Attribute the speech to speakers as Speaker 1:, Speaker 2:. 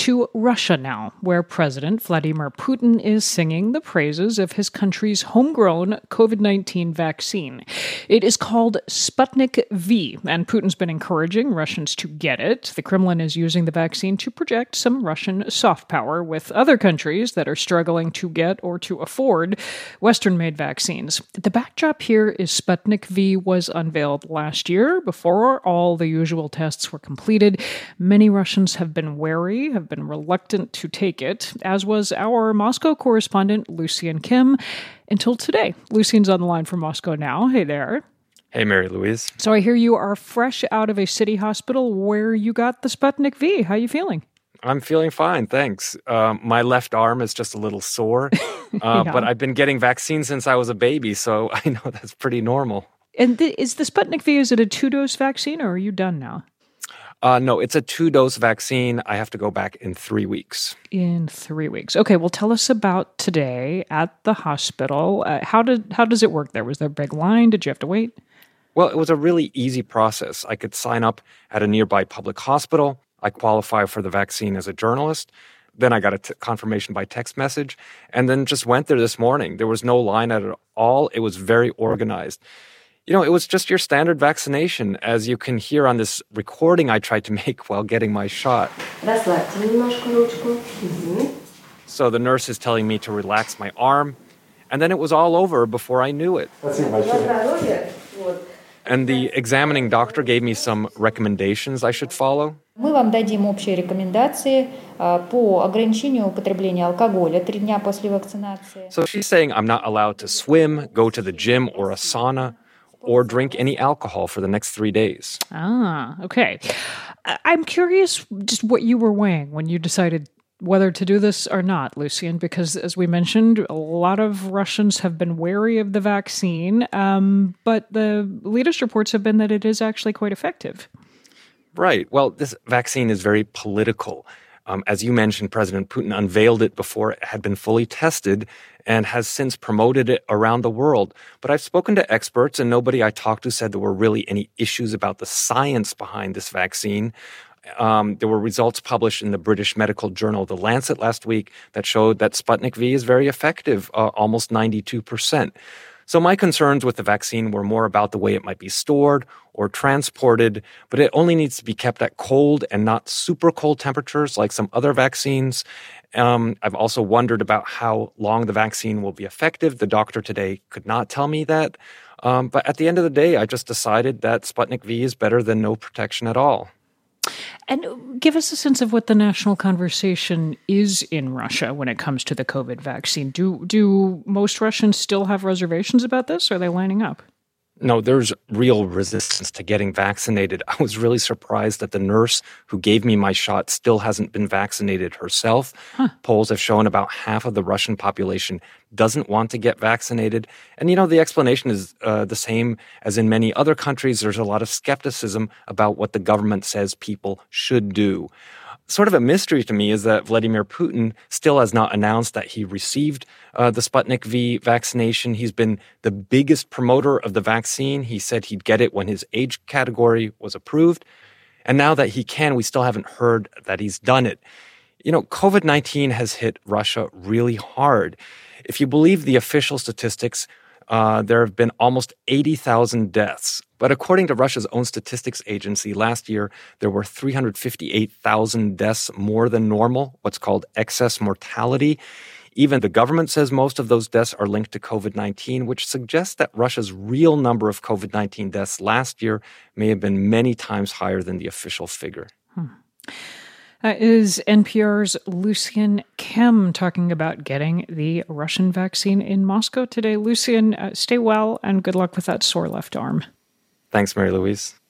Speaker 1: to Russia now, where President Vladimir Putin is singing the praises of his country's homegrown COVID-19 vaccine. It is called Sputnik V, and Putin's been encouraging Russians to get it. The Kremlin is using the vaccine to project some Russian soft power with other countries that are struggling to get or to afford Western-made vaccines. The backdrop here is Sputnik V was unveiled last year before all the usual tests were completed. Many Russians have been wary, have been reluctant to take it, as was our Moscow correspondent, Lucian Kim, until today. Lucian's on the line from Moscow now. Hey there.
Speaker 2: Hey, Mary Louise.
Speaker 1: So I hear you are fresh out of a city hospital where you got the Sputnik V. How are you feeling?
Speaker 2: I'm feeling fine, thanks. My left arm is just a little sore, but I've been getting vaccines since I was a baby, so I know that's pretty normal.
Speaker 1: And is the Sputnik V, is it a 2-dose vaccine, or are you done now?
Speaker 2: No, it's a 2-dose vaccine. I have to go back in 3 weeks.
Speaker 1: In 3 weeks. Okay, well, tell us about today at the hospital. How does it work there? Was there a big line? Did you have to wait?
Speaker 2: Well, it was a really easy process. I could sign up at a nearby public hospital. I qualify for the vaccine as a journalist. Then I got a confirmation by text message, and then just went there this morning. There was no line at all. It was very organized. You know, it was just your standard vaccination, as you can hear on this recording I tried to make while getting my shot. So the nurse is telling me to relax my arm, and then it was all over before I knew it. And the examining doctor gave me some recommendations I should follow.
Speaker 3: Мы вам дадим общие рекомендации по ограничению употребления алкоголя 3 дня после вакцинации.
Speaker 2: So she's saying I'm not allowed to swim, go to the gym or a sauna, or drink any alcohol for the next 3 days.
Speaker 1: Ah, okay. I'm curious just what you were weighing when you decided whether to do this or not, Lucian, because as we mentioned, a lot of Russians have been wary of the vaccine, but the latest reports have been that it is actually quite effective.
Speaker 2: Right. Well, this vaccine is very political. As you mentioned, President Putin unveiled it before it had been fully tested and has since promoted it around the world. But I've spoken to experts, and nobody I talked to said there were really any issues about the science behind this vaccine. There were results published in the British medical journal The Lancet last week that showed that Sputnik V is very effective, almost 92%. So my concerns with the vaccine were more about the way it might be stored or transported, but it only needs to be kept at cold and not super cold temperatures like some other vaccines. I've also wondered about how long the vaccine will be effective. The doctor today could not tell me that. But at the end of the day, I just decided that Sputnik V is better than no protection at all.
Speaker 1: And give us a sense of what the national conversation is in Russia when it comes to the COVID vaccine. Do most Russians still have reservations about this? Or are they lining up?
Speaker 2: No, there's real resistance to getting vaccinated. I was really surprised that the nurse who gave me my shot still hasn't been vaccinated herself. Polls have shown about half of the Russian population doesn't want to get vaccinated. And, you know, the explanation is the same as in many other countries. There's a lot of skepticism about what the government says people should do. Sort of a mystery to me is that Vladimir Putin still has not announced that he received the Sputnik V vaccination. He's been the biggest promoter of the vaccine. He said he'd get it when his age category was approved. And now that he can, we still haven't heard that he's done it. You know, COVID-19 has hit Russia really hard. If you believe the official statistics, there have been almost 80,000 deaths. But according to Russia's own statistics agency, last year there were 358,000 deaths more than normal, what's called excess mortality. Even the government says most of those deaths are linked to COVID-19, which suggests that Russia's real number of COVID-19 deaths last year may have been many times higher than the official figure.
Speaker 1: That is NPR's Lucian Kim talking about getting the Russian vaccine in Moscow today. Lucian, stay well and good luck with that sore left arm.
Speaker 2: Thanks, Mary Louise.